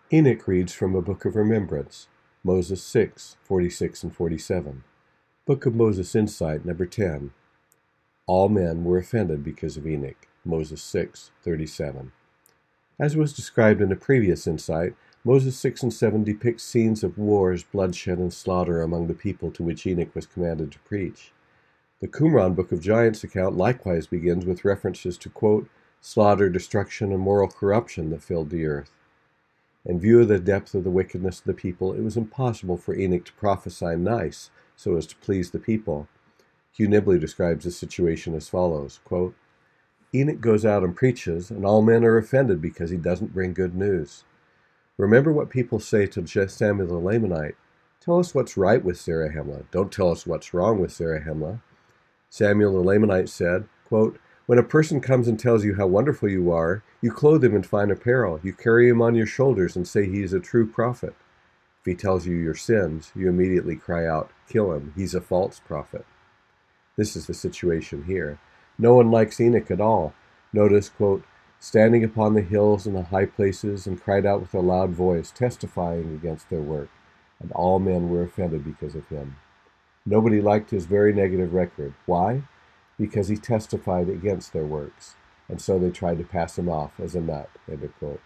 Enoch reads from a Book of Remembrance, Moses 6, 46 and 47. Book of Moses Insight, number 10. All men were offended because of Enoch, Moses 6, 37. As was described in a previous insight, Moses 6 and 7 depict scenes of wars, bloodshed, and slaughter among the people to which Enoch was commanded to preach. The Qumran Book of Giants account likewise begins with references to, quote, slaughter, destruction, and moral corruption that filled the earth. In view of the depth of the wickedness of the people, it was impossible for Enoch to prophesy nice so as to please the people. Hugh Nibley describes the situation as follows, quote, Enoch goes out and preaches, and all men are offended because he doesn't bring good news. Remember what people say to Samuel the Lamanite. Tell us what's right with Zarahemla. Don't tell us what's wrong with Zarahemla. Samuel the Lamanite said, quote, when a person comes and tells you how wonderful you are, you clothe him in fine apparel. You carry him on your shoulders and say he is a true prophet. If he tells you your sins, you immediately cry out, kill him. He's a false prophet. This is the situation here. No one likes Enoch at all. Notice, quote, standing upon the hills and the high places and cried out with a loud voice, testifying against their work. And all men were offended because of him. Nobody liked his very negative record. Why? Because he testified against their works, and so they tried to pass him off as a nut, end of quote.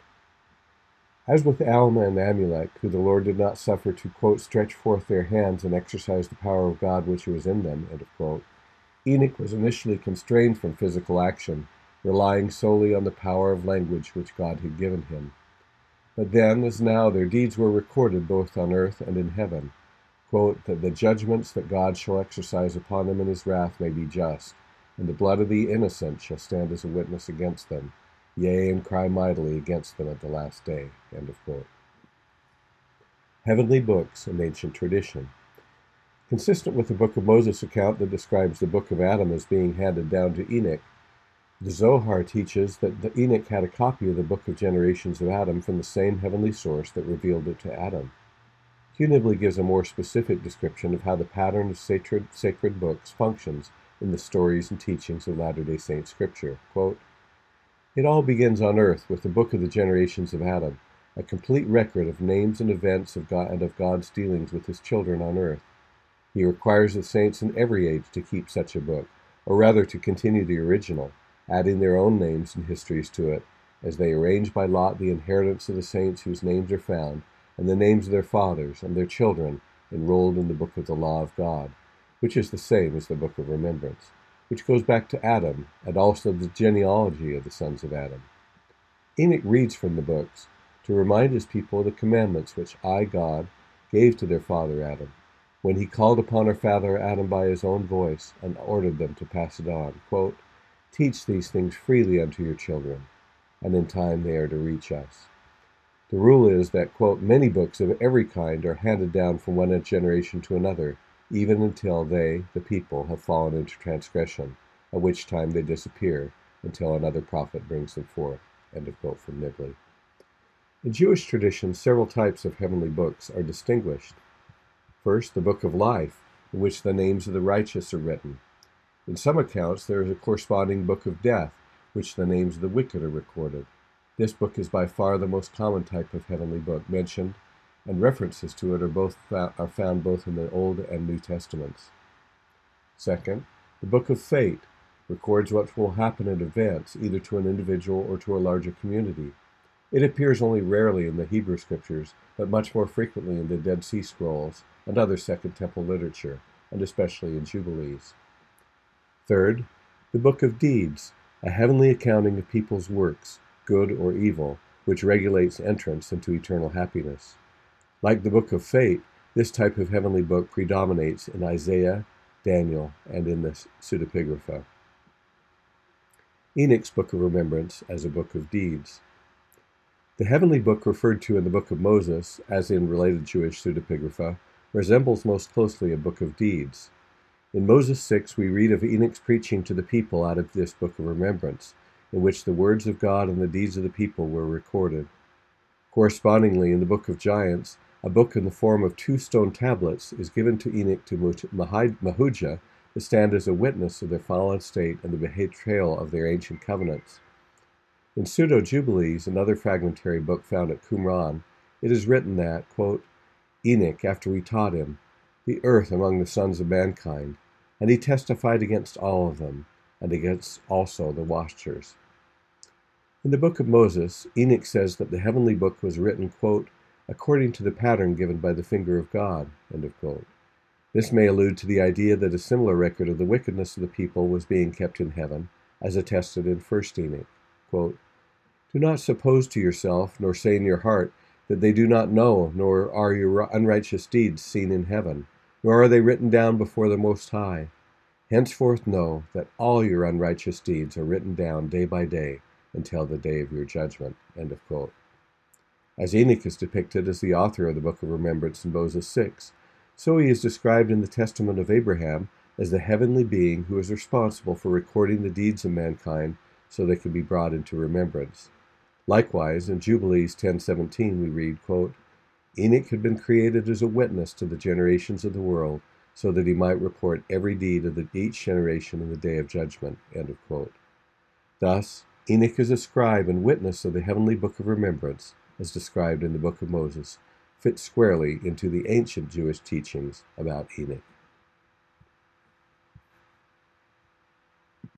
As with Alma and Amulek, who the Lord did not suffer to, quote, stretch forth their hands and exercise the power of God which was in them, end of quote, Enoch was initially constrained from physical action, relying solely on the power of language which God had given him. But then, as now, their deeds were recorded both on earth and in heaven, quote, that the judgments that God shall exercise upon them in his wrath may be just, and the blood of the innocent shall stand as a witness against them, yea, and cry mightily against them at the last day, end of quote. Heavenly books and ancient tradition. Consistent with the Book of Moses account that describes the Book of Adam as being handed down to Enoch, the Zohar teaches that Enoch had a copy of the Book of Generations of Adam from the same heavenly source that revealed it to Adam. Hugh Nibley gives a more specific description of how the pattern of sacred books functions in the stories and teachings of Latter-day Saint Scripture. Quote, it all begins on earth with the Book of the Generations of Adam, a complete record of names and events of God and of God's dealings with his children on earth. He requires the saints in every age to keep such a book, or rather to continue the original, adding their own names and histories to it, as they arrange by lot the inheritance of the saints whose names are found, and the names of their fathers and their children enrolled in the book of the law of God, which is the same as the Book of Remembrance, which goes back to Adam, and also the genealogy of the sons of Adam. Enoch reads from the books to remind his people of the commandments which I, God, gave to their father Adam, when he called upon our father Adam by his own voice and ordered them to pass it on. Quote, teach these things freely unto your children, and in time they are to reach us. The rule is that, quote, many books of every kind are handed down from one generation to another, even until they, the people, have fallen into transgression, at which time they disappear until another prophet brings them forth. End of quote from Nibley. In Jewish tradition, several types of heavenly books are distinguished. First, the Book of Life, in which the names of the righteous are written. In some accounts, there is a corresponding Book of Death, which the names of the wicked are recorded. This book is by far the most common type of heavenly book mentioned, and references to it are found both in the Old and New Testaments. Second, the Book of Fate records what will happen in advance, either to an individual or to a larger community. It appears only rarely in the Hebrew Scriptures, but much more frequently in the Dead Sea Scrolls and other Second Temple literature, and especially in Jubilees. Third, the Book of Deeds, a heavenly accounting of people's works, good or evil, which regulates entrance into eternal happiness. Like the Book of Fate, this type of heavenly book predominates in Isaiah, Daniel, and in the Pseudepigrapha. Enoch's Book of Remembrance as a Book of Deeds. The heavenly book referred to in the Book of Moses, as in related Jewish Pseudepigrapha, resembles most closely a Book of Deeds. In Moses 6, we read of Enoch's preaching to the people out of this Book of Remembrance, in which the words of God and the deeds of the people were recorded. Correspondingly, in the Book of Giants, a book in the form of 2 stone tablets is given to Enoch to Mahujah to stand as a witness of their fallen state and the betrayal of their ancient covenants. In Pseudo-Jubilees, another fragmentary book found at Qumran, it is written that, quote, Enoch, after we taught him, the earth among the sons of mankind, and he testified against all of them, and against also the watchers. In the book of Moses, Enoch says that the heavenly book was written, quote, according to the pattern given by the finger of God, end of quote. This may allude to the idea that a similar record of the wickedness of the people was being kept in heaven, as attested in 1 Enoch, quote, do not suppose to yourself, nor say in your heart, that they do not know, nor are your unrighteous deeds seen in heaven, nor are they written down before the Most High. Henceforth know that all your unrighteous deeds are written down day by day until the day of your judgment. End of quote. As Enoch is depicted as the author of the Book of Remembrance in Moses 6, so he is described in the Testament of Abraham as the heavenly being who is responsible for recording the deeds of mankind so they can be brought into remembrance. Likewise, in Jubilees 10:17 we read, quote, Enoch had been created as a witness to the generations of the world, so that he might report every deed of each generation in the day of judgment. End of quote. Thus, Enoch is a scribe and witness of the heavenly book of remembrance, as described in the book of Moses, fits squarely into the ancient Jewish teachings about Enoch.